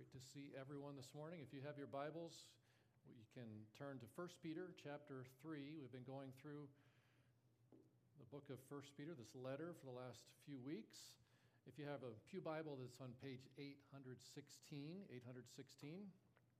Great to see everyone this morning. If you have your Bibles, you can turn to 1 Peter chapter 3. We've been going through the book of 1 Peter, this letter, for the last few weeks. If you have a pew Bible, that's on page 816.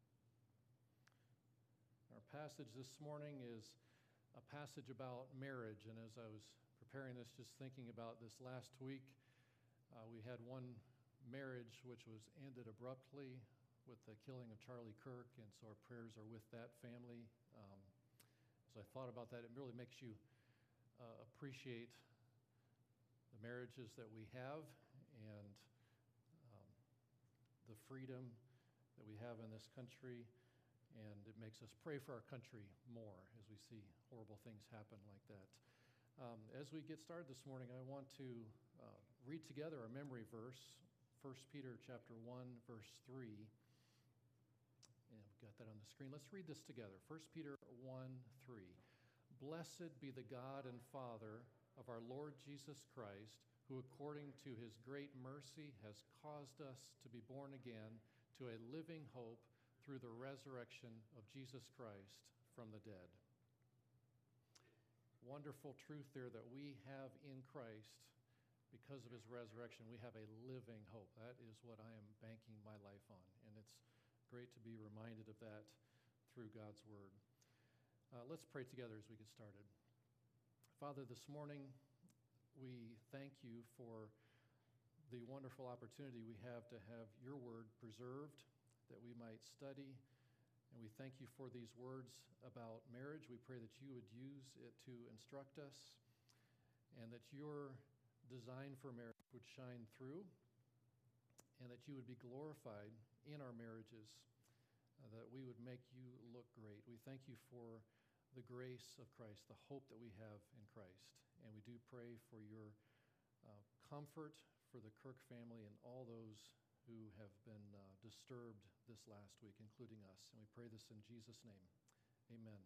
Our passage this morning is a passage about marriage, and as I was preparing this, just thinking about this last week, we had one marriage which was ended abruptly with the killing of Charlie Kirk, and so our prayers are with that family. As I thought about that, it really makes you appreciate the marriages that we have and the freedom that we have in this country, and it makes us pray for our country more as we see horrible things happen like that. As we get started this morning, I want to read together our memory verse, 1 Peter chapter 1, verse 3. And we've got that on the screen. Let's read this together. 1 Peter 1, 3. Blessed be the God and Father of our Lord Jesus Christ, who according to his great mercy has caused us to be born again to a living hope through the resurrection of Jesus Christ from the dead. Wonderful truth there that we have in Christ. Because of his resurrection, we have a living hope. That is what I am banking my life on, and it's great to be reminded of that through God's word. Let's pray together as we get started. Father, this morning we thank you for the wonderful opportunity we have to have your word preserved, that we might study, and we thank you for these words about marriage. We pray that you would use it to instruct us, and that your design for marriage would shine through, and that you would be glorified in our marriages, that we would make you look great. We thank you for the grace of Christ, the hope that we have in Christ, and we do pray for your comfort for the Kirk family and all those who have been disturbed this last week, including us, and we pray this in Jesus' name. Amen.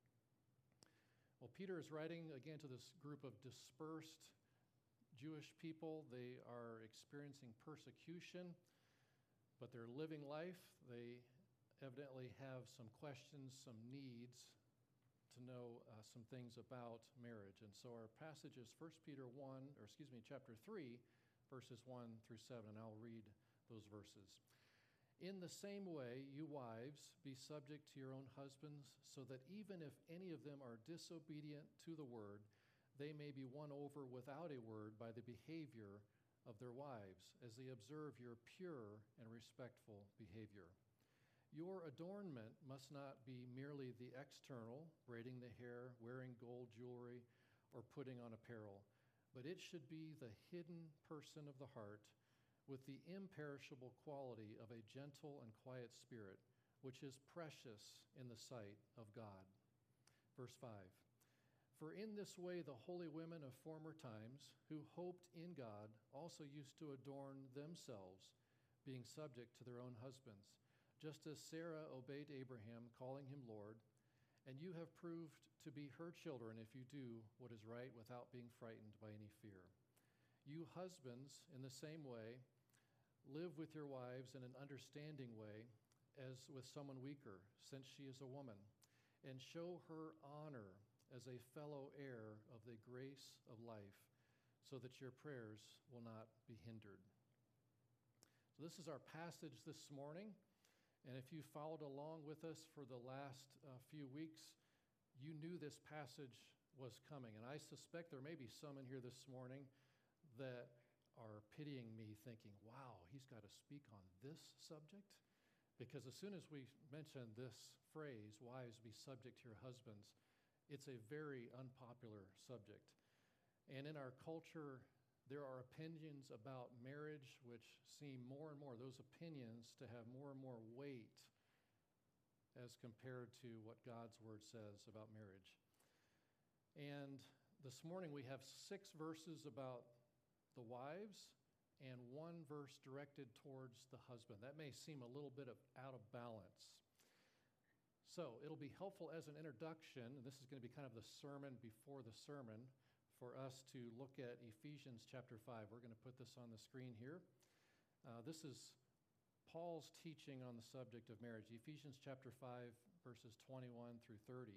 Well, Peter is writing again to this group of dispersed Jewish people. They are experiencing persecution, but they're living life. They evidently have some questions, some needs to know some things about marriage. And so our passage is 1 Peter chapter 3, verses 1 through 7, and I'll read those verses. In the same way, you wives, be subject to your own husbands, so that even if any of them are disobedient to the word, they may be won over without a word by the behavior of their wives, as they observe your pure and respectful behavior. Your adornment must not be merely the external, braiding the hair, wearing gold jewelry, or putting on apparel, but it should be the hidden person of the heart with the imperishable quality of a gentle and quiet spirit, which is precious in the sight of God. Verse 5. For in this way the holy women of former times, who hoped in God, also used to adorn themselves, being subject to their own husbands, just as Sarah obeyed Abraham, calling him Lord, and you have proved to be her children if you do what is right without being frightened by any fear. You husbands, in the same way, live with your wives in an understanding way, as with someone weaker, since she is a woman, and show her honor as a fellow heir of the grace of life, so that your prayers will not be hindered. So this is our passage this morning, and if you followed along with us for the last few weeks, you knew this passage was coming, and I suspect there may be some in here this morning that are pitying me, thinking, wow, he's got to speak on this subject? Because as soon as we mention this phrase, wives, be subject to your husbands, it's a very unpopular subject. And in our culture, there are opinions about marriage which seem more and more, those opinions, to have more and more weight as compared to what God's word says about marriage. And this morning we have 6 verses about the wives and 1 verse directed towards the husband. That may seem a little bit out of balance. So it'll be helpful as an introduction, and this is going to be kind of the sermon before the sermon, for us to look at Ephesians chapter 5. We're going to put this on the screen here. This is Paul's teaching on the subject of marriage, Ephesians chapter 5, verses 21 through 30.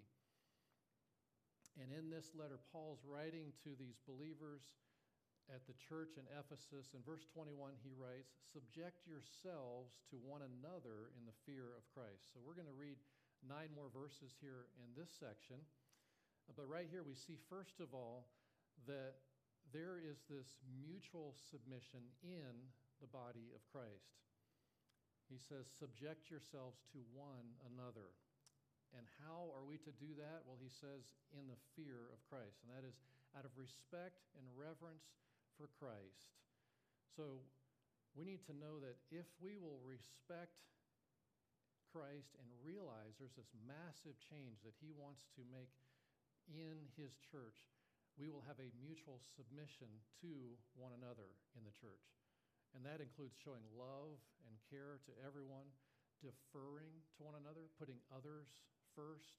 And in this letter, Paul's writing to these believers at the church in Ephesus. In verse 21, he writes, "Subject yourselves to one another in the fear of Christ." So we're going to read 9 more verses here in this section. But right here we see, first of all, that there is this mutual submission in the body of Christ. He says, "Subject yourselves to one another." And how are we to do that? Well, he says, in the fear of Christ. And that is out of respect and reverence for Christ. So we need to know that if we will respect Christ and realize there's this massive change that he wants to make in his church, we will have a mutual submission to one another in the church. And that includes showing love and care to everyone, deferring to one another, putting others first,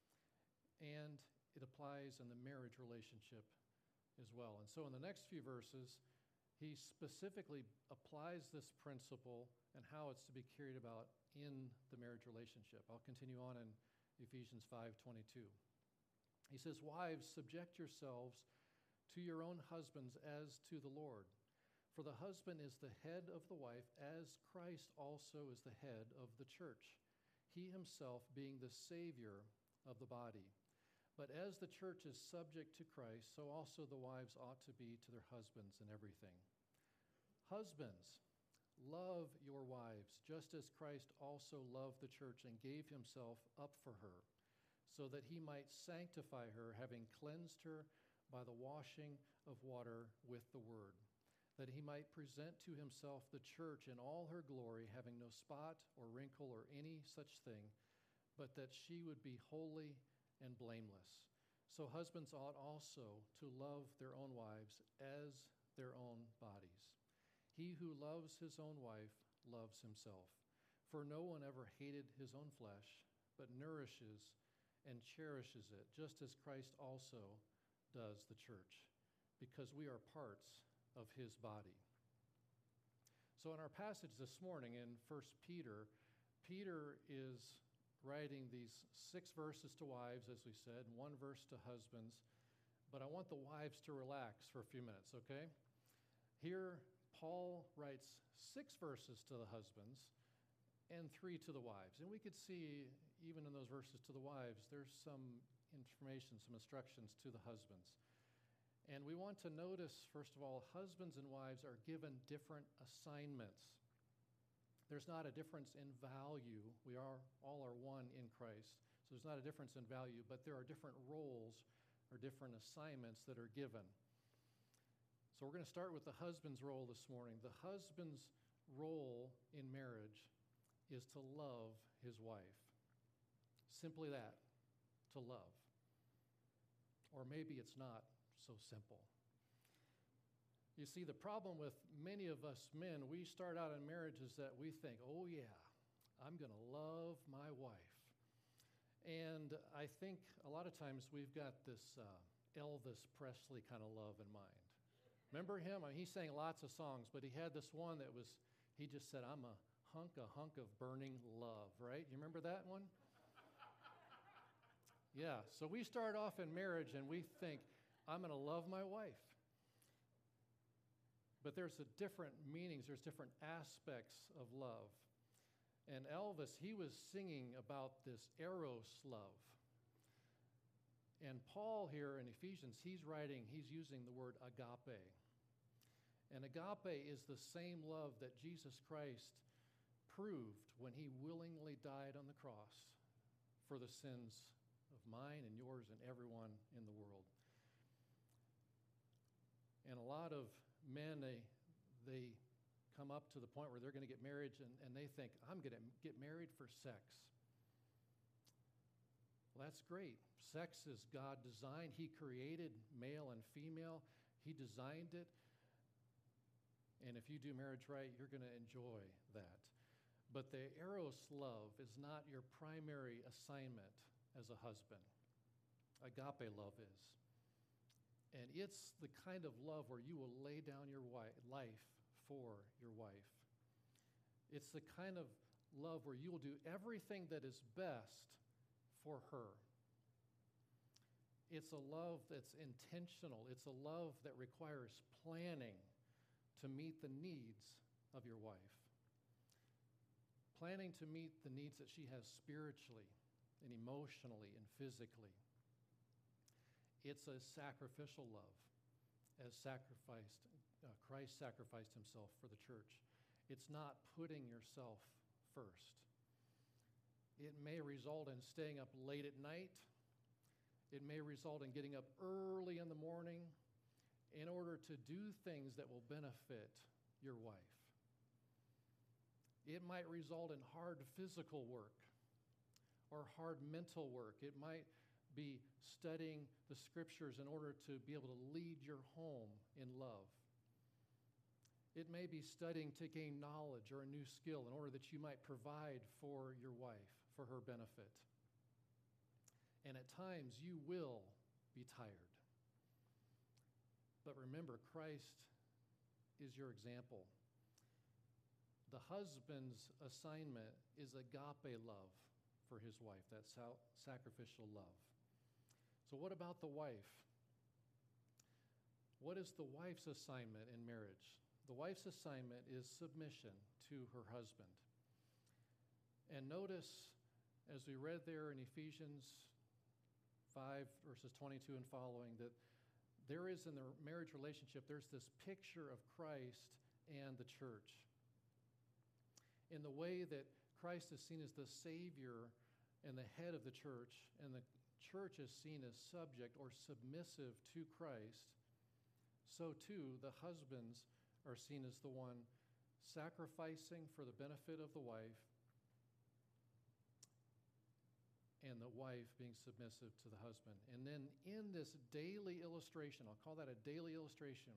and it applies in the marriage relationship as well. And so in the next few verses, he specifically applies this principle and how it's to be carried about in the marriage relationship. I'll continue on in Ephesians 5:22. He says, "Wives, subject yourselves to your own husbands as to the Lord. For the husband is the head of the wife, as Christ also is the head of the church, he himself being the Savior of the body. But as the church is subject to Christ, so also the wives ought to be to their husbands in everything. Husbands, love your wives, just as Christ also loved the church and gave himself up for her, so that he might sanctify her, having cleansed her by the washing of water with the word, that he might present to himself the church in all her glory, having no spot or wrinkle or any such thing, but that she would be holy and blameless. So husbands ought also to love their own wives as their own bodies. He who loves his own wife loves himself. For no one ever hated his own flesh, but nourishes and cherishes it, just as Christ also does the church, because we are parts of his body." So in our passage this morning in 1 Peter, Peter is writing these 6 verses to wives, as we said, and 1 verse to husbands. But I want the wives to relax for a few minutes, okay? Here, Paul writes 6 verses to the husbands and 3 to the wives. And we could see, even in those verses to the wives, there's some information, some instructions to the husbands. And we want to notice, first of all, husbands and wives are given different assignments. There's not a difference in value. We all are one in Christ. So there's not a difference in value, but there are different roles or different assignments that are given. So we're going to start with the husband's role this morning. The husband's role in marriage is to love his wife. Simply that, to love. Or maybe it's not so simple. You see, the problem with many of us men, we start out in marriages that we think, oh yeah, I'm going to love my wife. And I think a lot of times we've got this Elvis Presley kind of love in mind. Remember him? I mean, he sang lots of songs, but he had this one that was, he just said, I'm a hunk of burning love, right? You remember that one? Yeah, so we start off in marriage and we think, I'm going to love my wife. But there's different meanings, there's different aspects of love. And Elvis, he was singing about this eros love. And Paul here in Ephesians, he's using the word agape. And agape is the same love that Jesus Christ proved when he willingly died on the cross for the sins of mine and yours and everyone in the world. And a lot of men, they come up to the point where they're going to get married and they think, I'm going to get married for sex. Well, that's great. Sex is God designed. He created male and female. He designed it. And if you do marriage right, you're going to enjoy that. But the eros love is not your primary assignment as a husband. Agape love is. And it's the kind of love where you will lay down your life for your wife. It's the kind of love where you will do everything that is best for her. It's a love that's intentional. It's a love that requires planning to meet the needs of your wife. Planning to meet the needs that she has spiritually and emotionally and physically. It's a sacrificial love, as Christ sacrificed himself for the church. It's not putting yourself first. It may result in staying up late at night. It may result in getting up early in the morning in order to do things that will benefit your wife. It might result in hard physical work or hard mental work. It might be studying the scriptures in order to be able to lead your home in love. It may be studying to gain knowledge or a new skill in order that you might provide for your wife, for her benefit. And at times you will be tired. But remember, Christ is your example. The husband's assignment is agape love for his wife, that sacrificial love. So what about the wife? What is the wife's assignment in marriage? The wife's assignment is submission to her husband. And notice, as we read there in Ephesians 5, verses 22 and following, that there is in the marriage relationship, there's this picture of Christ and the church. In the way that Christ is seen as the Savior and the head of the church, and the church is seen as subject or submissive to Christ, so too the husbands are seen as the one sacrificing for the benefit of the wife, and the wife being submissive to the husband. And then in this daily illustration, I'll call that a daily illustration,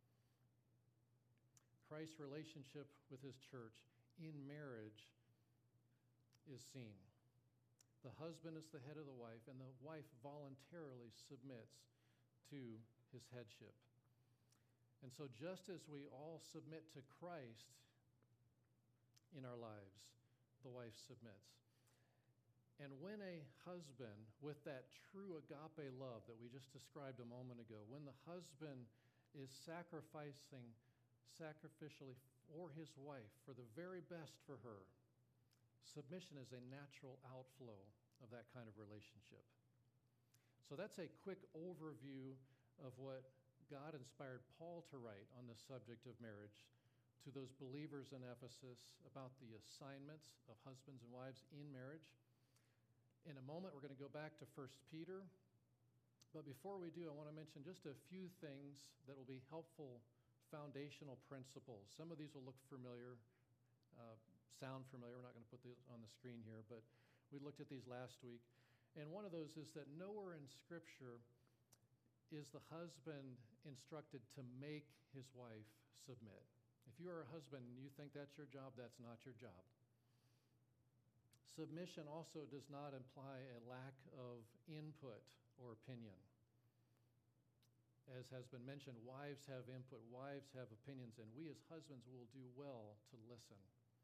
Christ's relationship with his church in marriage is seen. The husband is the head of the wife, and the wife voluntarily submits to his headship. And so just as we all submit to Christ in our lives, the wife submits. And when a husband, with that true agape love that we just described a moment ago, when the husband is sacrificially for his wife, for the very best for her, submission is a natural outflow of that kind of relationship. So that's a quick overview of what God inspired Paul to write on the subject of marriage to those believers in Ephesus about the assignments of husbands and wives in marriage. In a moment, we're going to go back to 1 Peter. But before we do, I want to mention just a few things that will be helpful foundational principles. Some of these will look familiar, sound familiar. We're not going to put these on the screen here, but we looked at these last week. And one of those is that nowhere in Scripture is the husband instructed to make his wife submit. If you are a husband and you think that's your job, that's not your job. Submission also does not imply a lack of input or opinion. As has been mentioned, wives have input, wives have opinions, and we as husbands will do well to listen.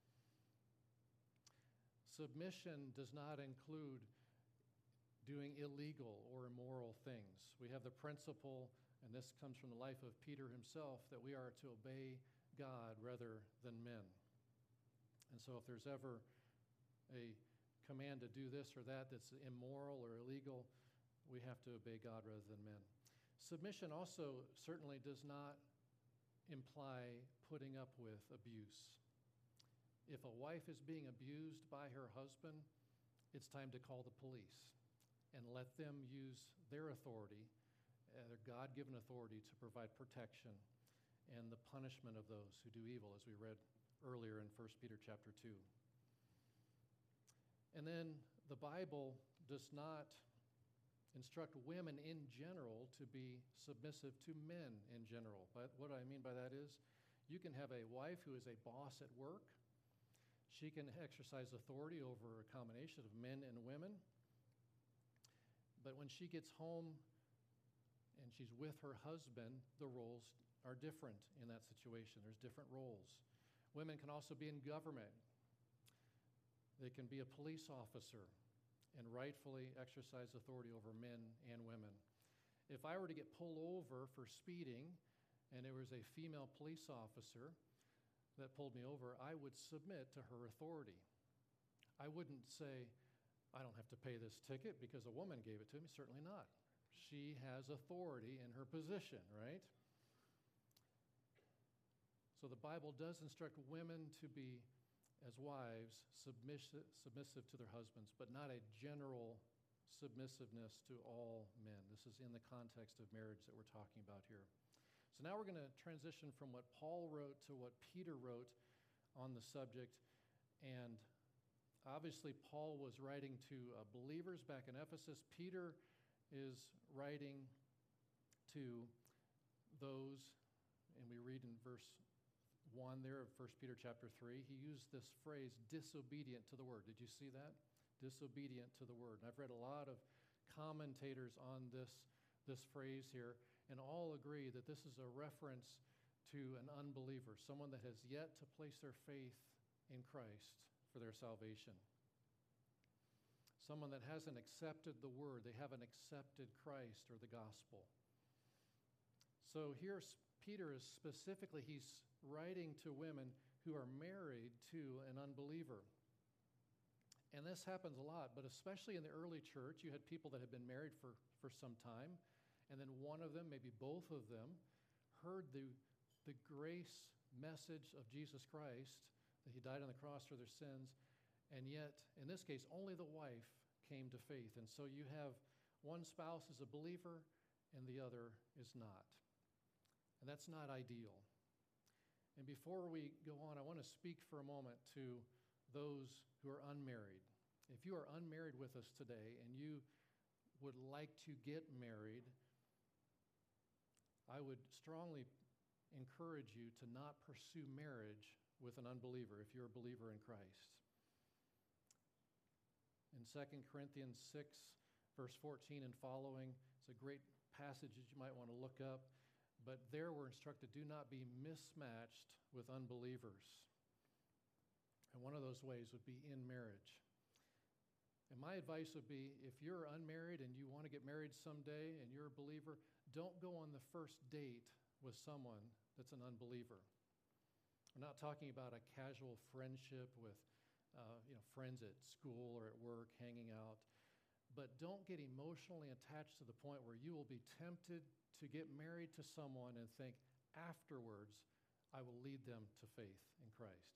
Submission does not include doing illegal or immoral things. We have the principle, and this comes from the life of Peter himself, that we are to obey God rather than men. And so if there's ever a command to do this or that that's immoral or illegal, we have to obey God rather than men. Submission also certainly does not imply putting up with abuse. If a wife is being abused by her husband, it's time to call the police and let them use their authority, their God-given authority, to provide protection and the punishment of those who do evil, as we read earlier in 1 Peter chapter 2. And then the Bible does not instruct women in general to be submissive to men in general. But what I mean by that is you can have a wife who is a boss at work. She can exercise authority over a combination of men and women. But when she gets home and she's with her husband, the roles are different in that situation. There's different roles. Women can also be in government. They can be a police officer and rightfully exercise authority over men and women. If I were to get pulled over for speeding and there was a female police officer that pulled me over, I would submit to her authority. I wouldn't say, I don't have to pay this ticket because a woman gave it to me. Certainly not. She has authority in her position, right? So the Bible does instruct women to be, as wives, submissive to their husbands, but not a general submissiveness to all men. This is in the context of marriage that we're talking about here. So now we're going to transition from what Paul wrote to what Peter wrote on the subject. And obviously, Paul was writing to believers back in Ephesus. Peter is writing to those, and we read in verse 1 there of 1 Peter chapter 3, he used this phrase, disobedient to the word. Did you see that? Disobedient to the word. And I've read a lot of commentators on this phrase here, and all agree that this is a reference to an unbeliever, someone that has yet to place their faith in Christ for their salvation. Someone that hasn't accepted the word. They haven't accepted Christ or the gospel. So here Peter is specifically, he's writing to women who are married to an unbeliever. And this happens a lot, but especially in the early church, you had people that had been married for some time, and then one of them, maybe both of them, heard the grace message of Jesus Christ, that he died on the cross for their sins, and yet, in this case, only the wife came to faith. And so you have one spouse is a believer, and the other is not. And that's not ideal. And before we go on, I want to speak for a moment to those who are unmarried. If you are unmarried with us today and you would like to get married, I would strongly encourage you to not pursue marriage with an unbeliever if you're a believer in Christ. In 2 Corinthians 6, verse 14 and following, it's a great passage that you might want to look up. But there we're instructed, do not be mismatched with unbelievers. And one of those ways would be in marriage. And my advice would be, if you're unmarried and you want to get married someday and you're a believer, don't go on the first date with someone that's an unbeliever. We're not talking about a casual friendship with friends at school or at work hanging out. But don't get emotionally attached to the point where you will be tempted to get married to someone and think, afterwards, I will lead them to faith in Christ.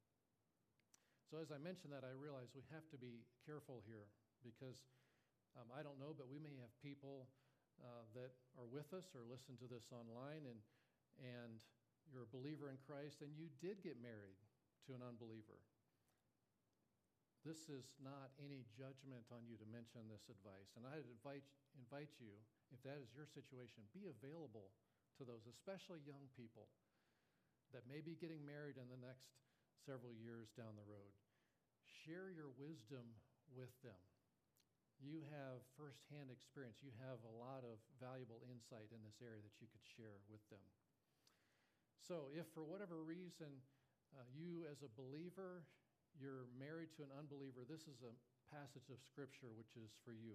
So as I mentioned that, I realize we have to be careful here because I don't know, but we may have people that are with us or listen to this online, and you're a believer in Christ, and you did get married to an unbeliever. This is not any judgment on you to mention this advice. And I'd invite you, if that is your situation, be available to those, especially young people that may be getting married in the next several years down the road. Share your wisdom with them. You have firsthand experience. You have a lot of valuable insight in this area that you could share with them. So if for whatever reason you as a believer, you're married to an unbeliever, this is a passage of Scripture which is for you.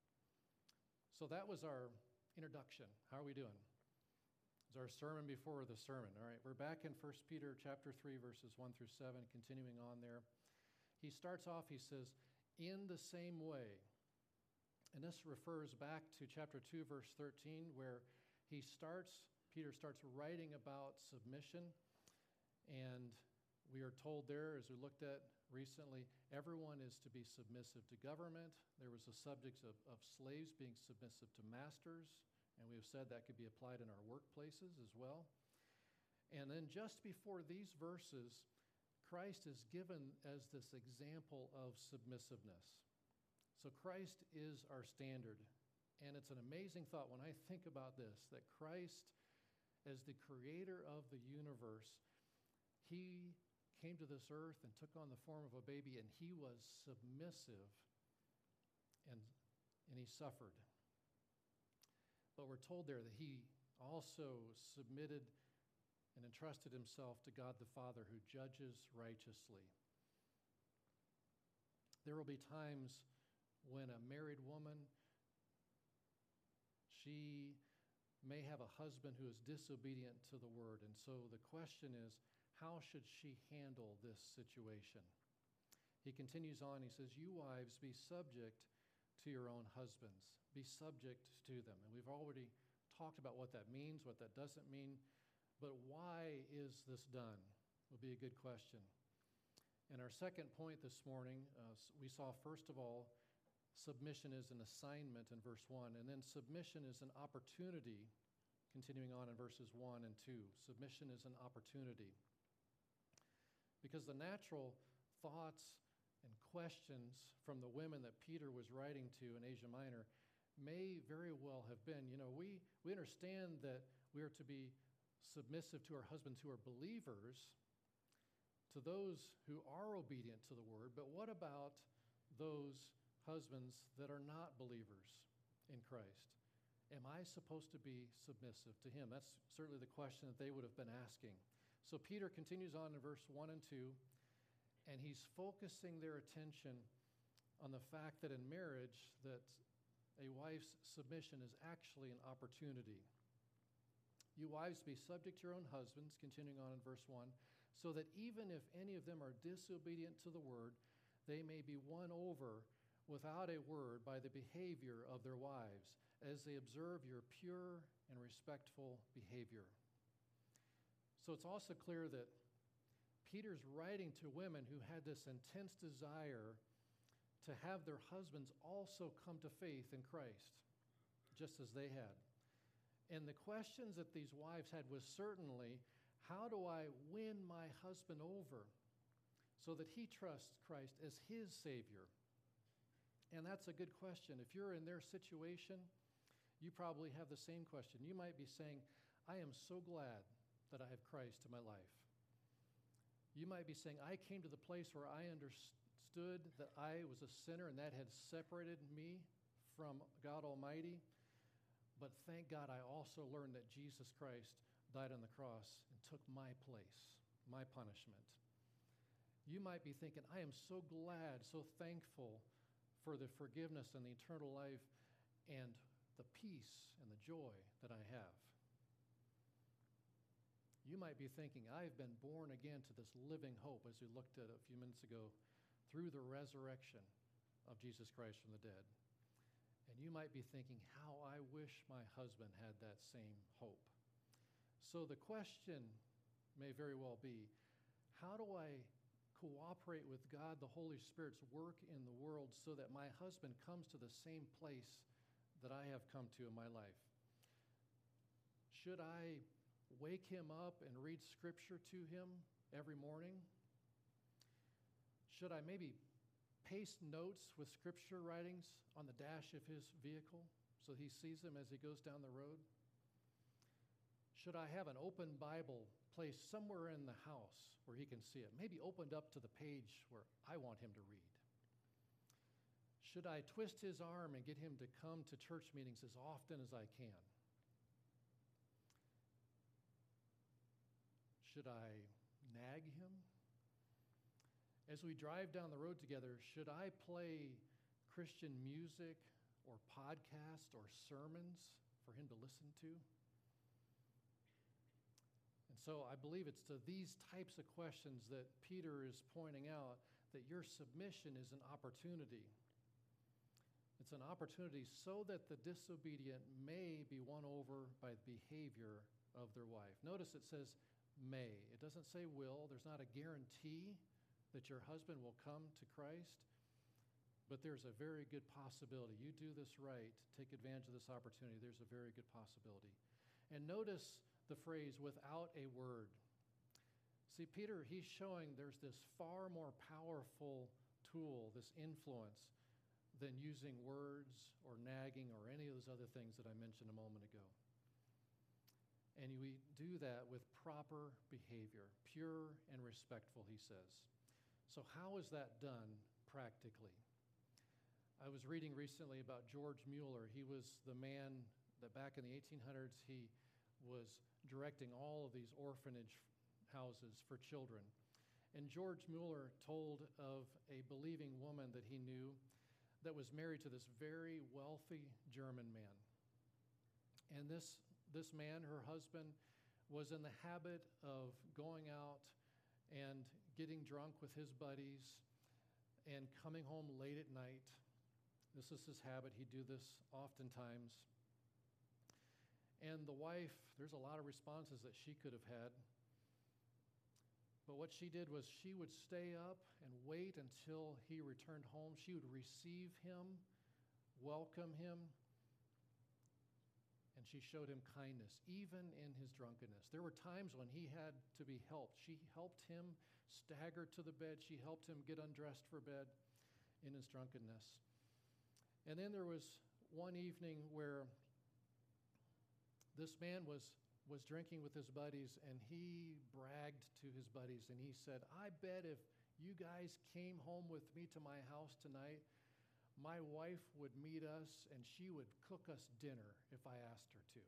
So that was our introduction. How are we doing? It's our sermon before the sermon. All right, we're back in 1 Peter chapter 3, verses 1 through 7, continuing on there. He starts off, he says, in the same way. And this refers back to chapter 2, verse 13, where Peter starts writing about submission. And we are told there, as we looked at recently, everyone is to be submissive to government. There was a subject of slaves being submissive to masters, and we have said that could be applied in our workplaces as well. And then just before these verses, Christ is given as this example of submissiveness. So Christ is our standard. And it's an amazing thought when I think about this, that Christ, as the creator of the universe, he came to this earth and took on the form of a baby, and he was submissive, and he suffered. But we're told there that he also submitted and entrusted himself to God the Father who judges righteously. There will be times when a married woman, she may have a husband who is disobedient to the word. And so the question is, how should she handle this situation? He continues on, he says, "You wives, be subject to your own husbands. Be subject to them." And we've already talked about what that means, what that doesn't mean. But why is this done? Would be a good question. And our second point this morning, we saw, first of all, submission is an assignment in verse 1, and then submission is an opportunity, continuing on in verses 1 and 2. Submission is an opportunity. Because the natural thoughts and questions from the women that Peter was writing to in Asia Minor may very well have been, we understand that we are to be submissive to our husbands who are believers, to those who are obedient to the word, but what about those husbands that are not believers in Christ? Am I supposed to be submissive to him? That's certainly the question that they would have been asking. So Peter continues on in verse 1 and 2, and he's focusing their attention on the fact that in marriage, that a wife's submission is actually an opportunity. "You wives, be subject to your own husbands," continuing on in verse 1, "so that even if any of them are disobedient to the word, they may be won over without a word by the behavior of their wives, as they observe your pure and respectful behavior." So it's also clear that Peter's writing to women who had this intense desire to have their husbands also come to faith in Christ, just as they had. And the questions that these wives had was certainly, how do I win my husband over so that he trusts Christ as his Savior? And that's a good question. If you're in their situation, you probably have the same question. You might be saying, "I am so glad that I have Christ in my life." You might be saying, "I came to the place where I understood that I was a sinner and that had separated me from God Almighty. But thank God I also learned that Jesus Christ died on the cross and took my place, my punishment." You might be thinking, "I am so glad, so thankful for the forgiveness and the eternal life and the peace and the joy that I have." You might be thinking, "I've been born again to this living hope," as we looked at a few minutes ago, through the resurrection of Jesus Christ from the dead. And you might be thinking, "How I wish my husband had that same hope." So the question may very well be, how do I cooperate with God, the Holy Spirit's work in the world, so that my husband comes to the same place that I have come to in my life? Should I wake him up and read Scripture to him every morning? Should I maybe paste notes with Scripture writings on the dash of his vehicle so he sees them as he goes down the road? Should I have an open Bible placed somewhere in the house where he can see it, maybe opened up to the page where I want him to read? Should I twist his arm and get him to come to church meetings as often as I can? Should I nag him? As we drive down the road together, should I play Christian music or podcast or sermons for him to listen to? And so I believe it's to these types of questions that Peter is pointing out that your submission is an opportunity. It's an opportunity so that the disobedient may be won over by the behavior of their wife. Notice it says may. It doesn't say will. There's not a guarantee that your husband will come to Christ, but there's a very good possibility. You do this right, take advantage of this opportunity, there's a very good possibility. And notice the phrase, "without a word." See, Peter, he's showing there's this far more powerful tool, this influence, than using words or nagging or any of those other things that I mentioned a moment ago. And we do that with proper behavior, pure and respectful, he says. So how is that done practically? I was reading recently about George Mueller. He was the man that back in the 1800s, he was directing all of these orphanage houses for children. And George Mueller told of a believing woman that he knew that was married to this very wealthy German man. And this man, her husband, was in the habit of going out and getting drunk with his buddies and coming home late at night. This is his habit. He'd do this oftentimes. And the wife, there's a lot of responses that she could have had. But what she did was she would stay up and wait until he returned home. She would receive him, welcome him, and she showed him kindness, even in his drunkenness. There were times when he had to be helped. She helped him stagger to the bed. She helped him get undressed for bed in his drunkenness. And then there was one evening where this man was drinking with his buddies, and he bragged to his buddies, and he said, "I bet if you guys came home with me to my house tonight, my wife would meet us and she would cook us dinner if I asked her to."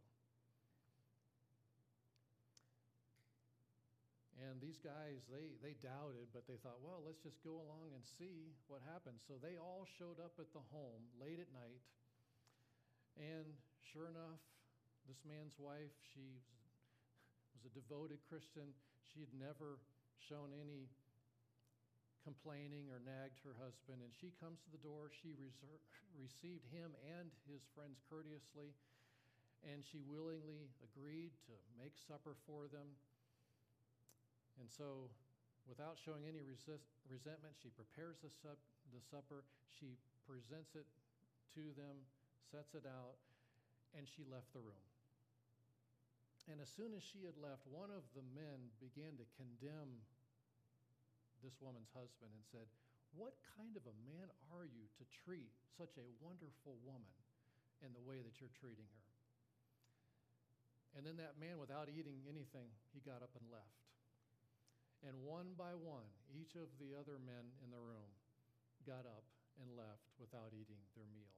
And these guys, they doubted, but they thought, well, let's just go along and see what happens. So they all showed up at the home late at night. And sure enough, this man's wife, she was a devoted Christian. She had never shown any complaining or nagged her husband. And she comes to the door. She received him and his friends courteously. And she willingly agreed to make supper for them. And so, without showing any resentment, she prepares the supper. She presents it to them, sets it out, and she left the room. And as soon as she had left, one of the men began to condemn this woman's husband and said, "What kind of a man are you to treat such a wonderful woman in the way that you're treating her?" And then that man, without eating anything, he got up and left. And one by one, each of the other men in the room got up and left without eating their meal.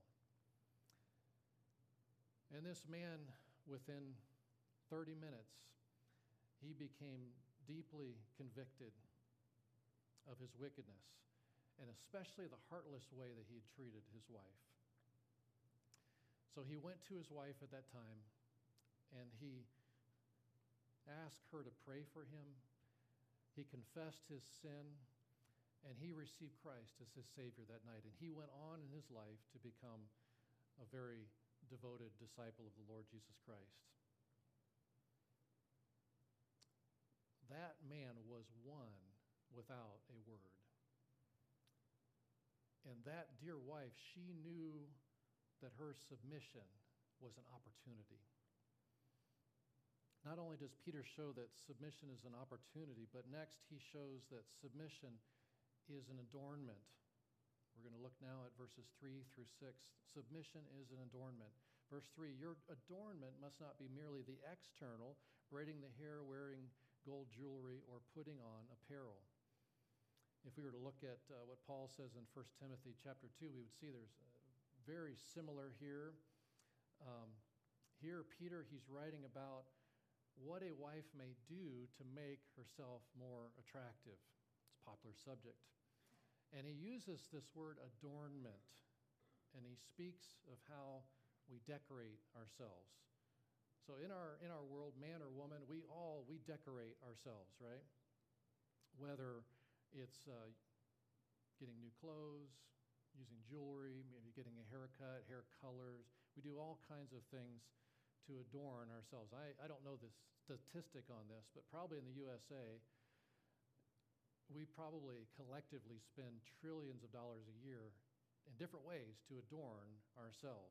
And this man, within 30 minutes, he became deeply convicted of his wickedness, and especially the heartless way that he had treated his wife. So he went to his wife at that time, and he asked her to pray for him. He confessed his sin, and he received Christ as his Savior that night. And he went on in his life to become a very devoted disciple of the Lord Jesus Christ. That man was won without a word. And that dear wife, she knew that her submission was an opportunity. Not only does Peter show that submission is an opportunity, but next he shows that submission is an adornment. We're going to look now at verses 3 through 6. Submission is an adornment. Verse 3, your adornment must not be merely the external, braiding the hair, wearing gold jewelry, or putting on apparel. If we were to look at what Paul says in 1 Timothy chapter 2, we would see there's very similar here. Here, Peter, he's writing about what a wife may do to make herself more attractive. It's a popular subject. And he uses this word adornment, and he speaks of how we decorate ourselves. So in our world, man or woman, we decorate ourselves, right? Whether it's getting new clothes, using jewelry, maybe getting a haircut, hair colors. We do all kinds of things to adorn ourselves. I don't know the statistic on this, but probably in the USA, we probably collectively spend trillions of dollars a year in different ways to adorn ourselves.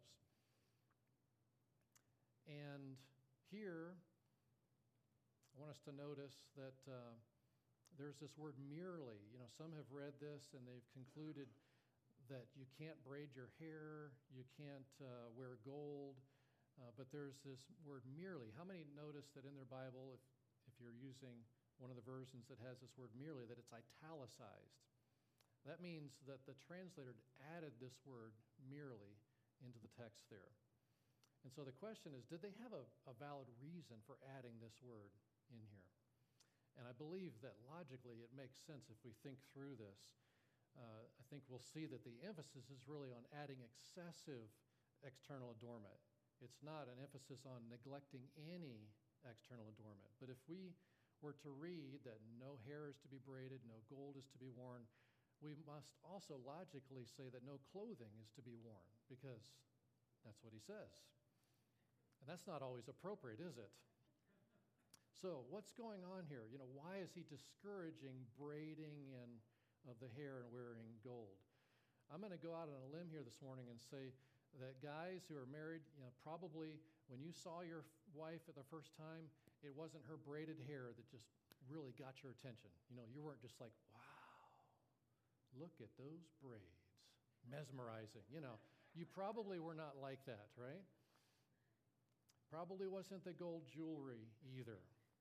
And here, I want us to notice that there's this word merely. Some have read this and they've concluded that you can't braid your hair, you can't wear gold, but there's this word merely. How many notice that in their Bible, if you're using one of the versions that has this word merely, that it's italicized? That means that the translator added this word merely into the text there. And so the question is, did they have a valid reason for adding this word in here? And I believe that logically it makes sense if we think through this. I think we'll see that the emphasis is really on adding excessive external adornment. It's not an emphasis on neglecting any external adornment. But if we were to read that no hair is to be braided, no gold is to be worn, we must also logically say that no clothing is to be worn, because that's what he says. And that's not always appropriate, is it? So what's going on here? Why is he discouraging braiding of the hair and wearing gold? I'm going to go out on a limb here this morning and say that guys who are married, probably when you saw your wife at the first time, it wasn't her braided hair that just really got your attention. You weren't just like, wow, look at those braids, mesmerizing. You probably were not like that, right? Probably wasn't the gold jewelry either.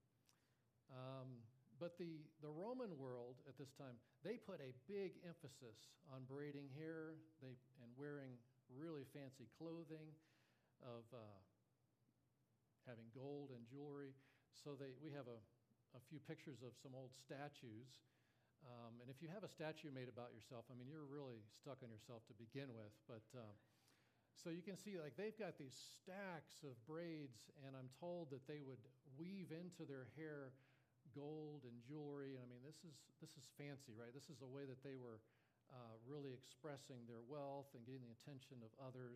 But the Roman world at this time, they put a big emphasis on braiding hair and wearing really fancy clothing, of having gold and jewelry. So we have a few pictures of some old statues. And if you have a statue made about yourself, you're really stuck on yourself to begin with. But so you can see, they've got these stacks of braids, and I'm told that they would weave into their hair gold and jewelry. This is fancy, right? This is the way that they were really expressing their wealth and getting the attention of others.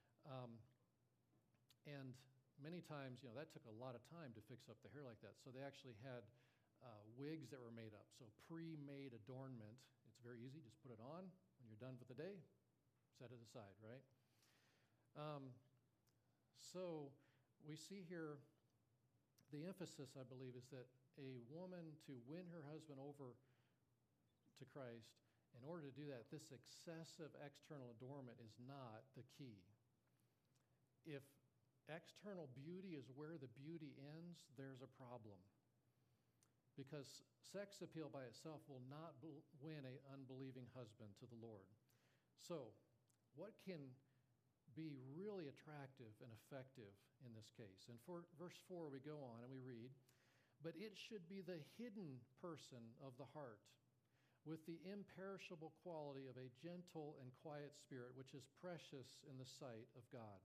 And many times, that took a lot of time to fix up the hair like that. So they actually had wigs that were made up, so pre-made adornment. It's very easy, just put it on. When you're done for the day, set it aside, right? So we see here the emphasis, I believe, is that a woman, to win her husband over to Christ, in order to do that, this excessive external adornment is not the key. If external beauty is where the beauty ends, there's a problem. Because sex appeal by itself will not win an unbelieving husband to the Lord. So, what can be really attractive and effective in this case? And for verse 4, we go on and we read, "But it should be the hidden person of the heart, with the imperishable quality of a gentle and quiet spirit, which is precious in the sight of God."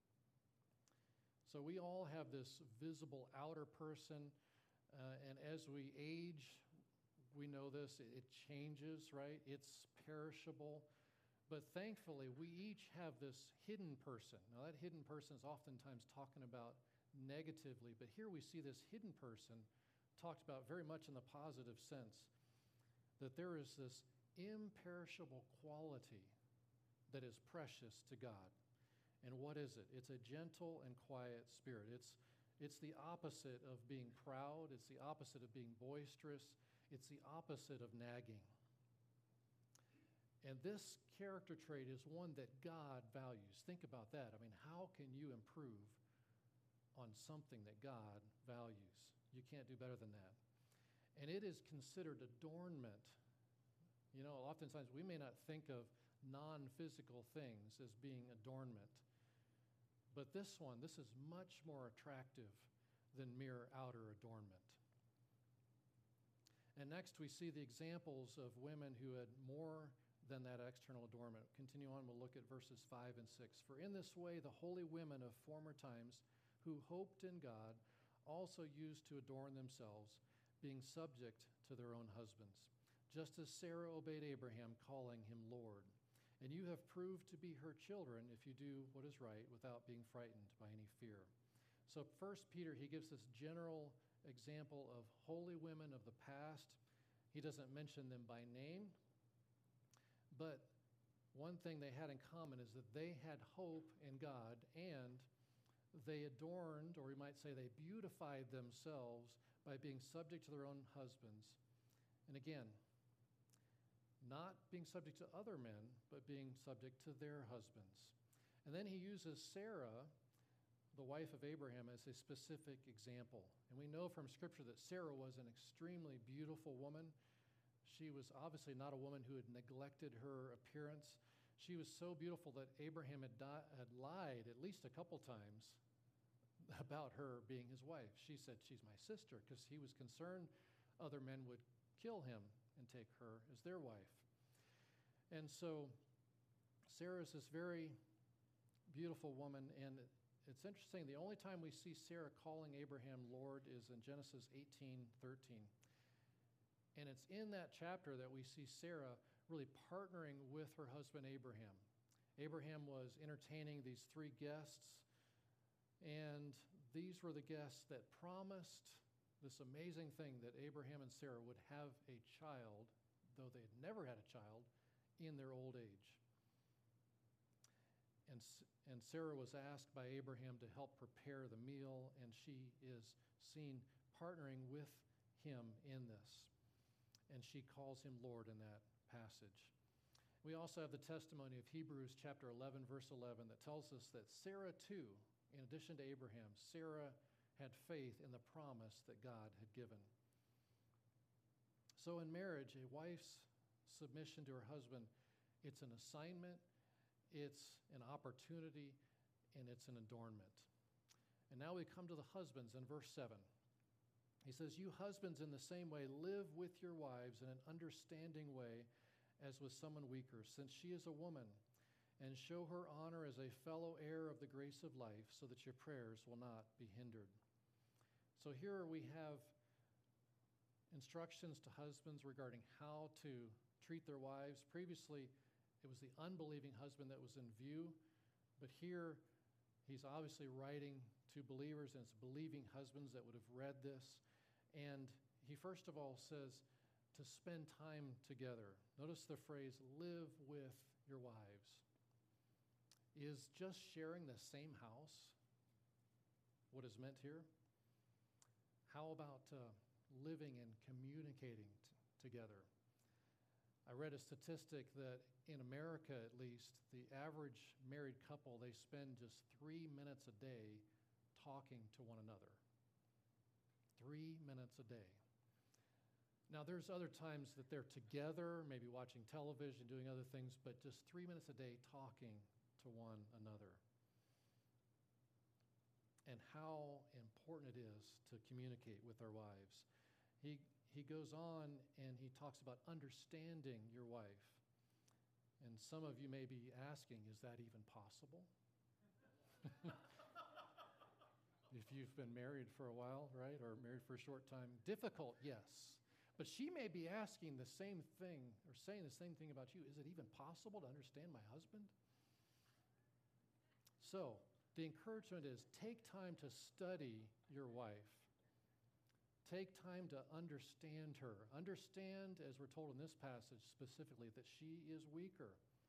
So we all have this visible outer person, and as we age, we know this, it changes, right? It's perishable. But thankfully, we each have this hidden person. Now, that hidden person is oftentimes talking about negatively, but here we see this hidden person talked about very much in the positive sense, that there is this imperishable quality that is precious to God. And what is it? It's a gentle and quiet spirit. It's the opposite of being proud. It's the opposite of being boisterous. It's the opposite of nagging. And this character trait is one that God values. Think about that. How can you improve on something that God values? You can't do better than that. And it is considered adornment. Oftentimes we may not think of non-physical things as being adornment. But this is much more attractive than mere outer adornment. And next we see the examples of women who had more than that external adornment. Continue on, we'll look at verses 5 and 6. "For in this way the holy women of former times, who hoped in God, also used to adorn themselves, being subject to their own husbands, just as Sarah obeyed Abraham, calling him Lord. And you have proved to be her children if you do what is right without being frightened by any fear." So first Peter, he gives this general example of holy women of the past. He doesn't mention them by name, but one thing they had in common is that they had hope in God, and they adorned, or we might say they beautified themselves by being subject to their own husbands. And again, not being subject to other men, but being subject to their husbands. And then he uses Sarah, the wife of Abraham, as a specific example. And we know from Scripture that Sarah was an extremely beautiful woman. She was obviously not a woman who had neglected her appearance. She was so beautiful that Abraham had lied at least a couple times about her being his wife. She said, she's my sister, because he was concerned other men would kill him and take her as their wife. And so Sarah is this very beautiful woman, and it's interesting, the only time we see Sarah calling Abraham Lord is in Genesis 18:13. And it's in that chapter that we see Sarah really partnering with her husband Abraham. Abraham was entertaining these 3 guests, and these were the guests that promised this amazing thing that Abraham and Sarah would have a child, though they had never had a child, in their old age. And Sarah was asked by Abraham to help prepare the meal, and she is seen partnering with him in this. And she calls him Lord in that passage. We also have the testimony of Hebrews chapter 11, verse 11, that tells us that Sarah too, in addition to Abraham, Sarah had faith in the promise that God had given. So in marriage, a wife's submission to her husband, it's an assignment, it's an opportunity, and it's an adornment. And now we come to the husbands in verse 7. He says, you husbands in the same way live with your wives in an understanding way as with someone weaker, since she is a woman, and show her honor as a fellow heir of the grace of life, so that your prayers will not be hindered. So here we have instructions to husbands regarding how to treat their wives. Previously, it was the unbelieving husband that was in view, but here he's obviously writing to believers, and it's believing husbands that would have read this. And he first of all says to spend time together. Notice the phrase, live with your wives. Is just sharing the same house what is meant here? How about living and communicating together? I read a statistic that in America, at least, the average married couple, they spend just 3 minutes a day talking to one another. 3 minutes a day. Now, there's other times that they're together, maybe watching television, doing other things, but just 3 minutes a day talking to one another. And how important it is to communicate with our wives. He goes on and he talks about understanding your wife. And some of you may be asking, is that even possible? If you've been married for a while, right, or married for a short time. Difficult, yes. But she may be asking the same thing or saying the same thing about you. Is it even possible to understand my husband? So, the encouragement is take time to study your wife. Take time to understand her. Understand, as we're told in this passage specifically, that she is weaker.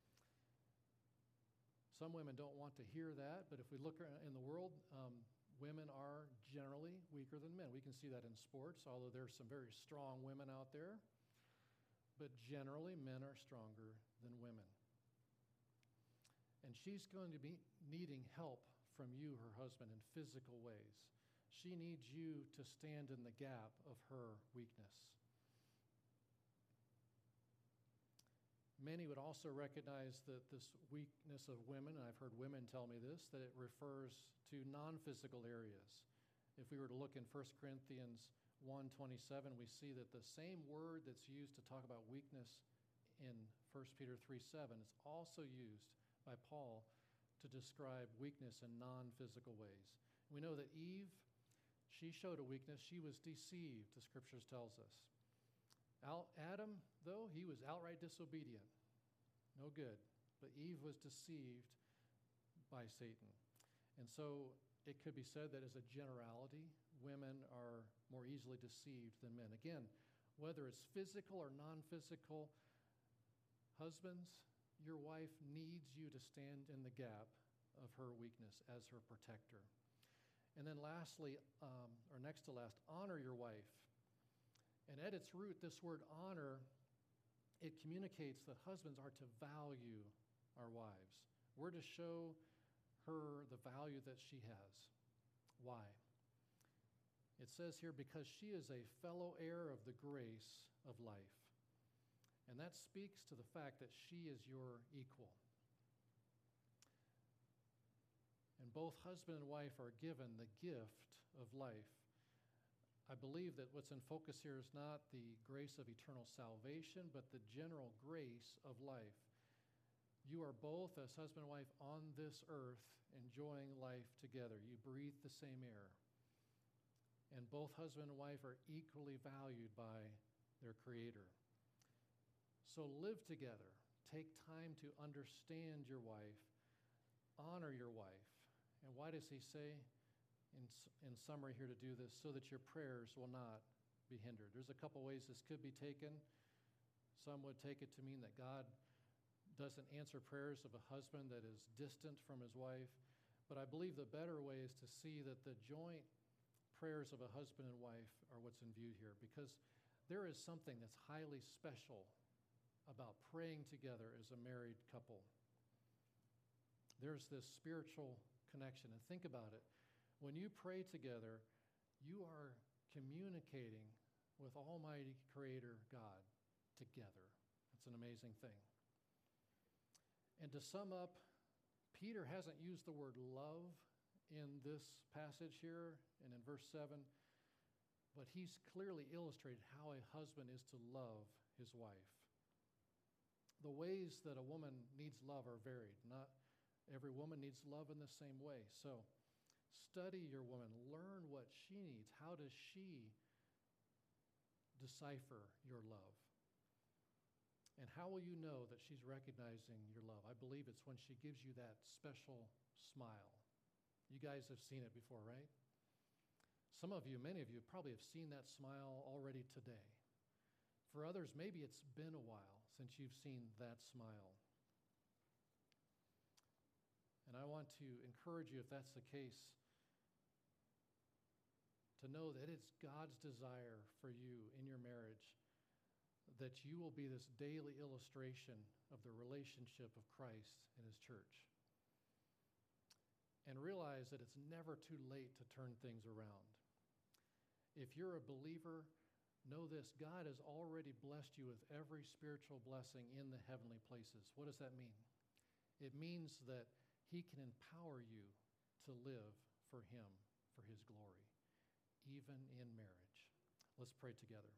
Some women don't want to hear that, but if we look in the world, women are generally weaker than men. We can see that in sports, although there's some very strong women out there. But generally, men are stronger than women. And she's going to be needing help from you, her husband, in physical ways. She needs you to stand in the gap of her weakness. Many would also recognize that this weakness of women, and I've heard women tell me this, that it refers to non-physical areas. If we were to look in 1 Corinthians 1:27, we see that the same word that's used to talk about weakness in 1 Peter 3:7 is also used by Paul to describe weakness in non-physical ways. We know that Eve, she showed a weakness. She was deceived, the scriptures tells us. Adam, though, he was outright disobedient. No good. But Eve was deceived by Satan. And so it could be said that as a generality, women are more easily deceived than men. Again, whether it's physical or non-physical, husbands, your wife needs you to stand in the gap of her weakness as her protector. And then lastly, or next to last, honor your wife. And at its root, this word honor, it communicates that husbands are to value our wives. We're to show her the value that she has. Why? It says here, because she is a fellow heir of the grace of life. And that speaks to the fact that she is your equal. And both husband and wife are given the gift of life. I believe that what's in focus here is not the grace of eternal salvation, but the general grace of life. You are both, as husband and wife, on this earth enjoying life together. You breathe the same air. And both husband and wife are equally valued by their Creator. So live together. Take time to understand your wife. Honor your wife. And why does he say, in summary here, to do this? So that your prayers will not be hindered. There's a couple ways this could be taken. Some would take it to mean that God doesn't answer prayers of a husband that is distant from his wife. But I believe the better way is to see that the joint prayers of a husband and wife are what's in view here, because there is something that's highly special about praying together as a married couple. There's this spiritual connection. And think about it. When you pray together, you are communicating with Almighty Creator God together. It's an amazing thing. And to sum up, Peter hasn't used the word love in this passage here and in verse 7, but he's clearly illustrated how a husband is to love his wife. The ways that a woman needs love are varied. Not every woman needs love in the same way. So study your woman. Learn what she needs. How does she decipher your love? And how will you know that she's recognizing your love? I believe it's when she gives you that special smile. You guys have seen it before, right? Some of you, many of you, probably have seen that smile already today. For others, maybe it's been a while since you've seen that smile. And I want to encourage you, if that's the case, to know that it's God's desire for you in your marriage that you will be this daily illustration of the relationship of Christ and his church. And realize that it's never too late to turn things around. If you're a believer, know this: God has already blessed you with every spiritual blessing in the heavenly places. What does that mean? It means that he can empower you to live for him, for his glory, even in marriage. Let's pray together.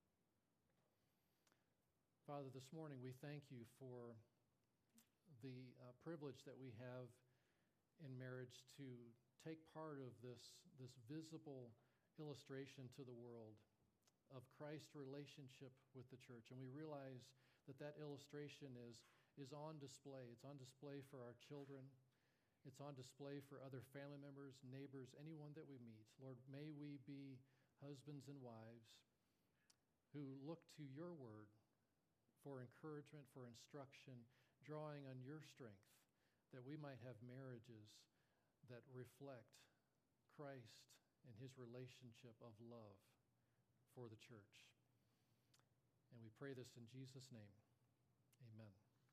Father, this morning we thank you for the privilege that we have in marriage to take part of this visible illustration to the world of Christ's relationship with the church. And we realize that that illustration is on display. It's on display for our children. It's on display for other family members, neighbors, anyone that we meet. Lord, may we be husbands and wives who look to your word for encouragement, for instruction, drawing on your strength, that we might have marriages that reflect Christ and his relationship of love for the church. And we pray this in Jesus' name. Amen.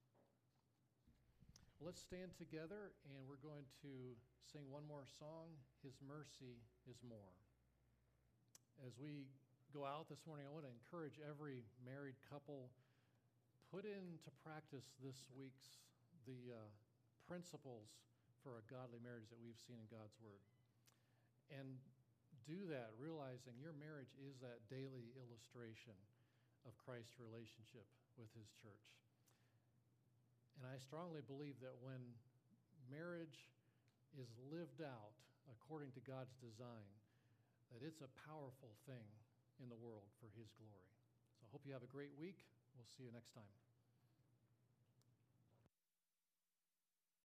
Let's stand together, and we're going to sing one more song, His Mercy is More. As we go out this morning, I want to encourage every married couple, put into practice this week's the principles for a godly marriage that we've seen in God's Word. And do that realizing your marriage is that daily illustration of Christ's relationship with his church. And I strongly believe that when marriage is lived out according to God's design, that it's a powerful thing in the world for his glory. So I hope you have a great week. We'll see you next time.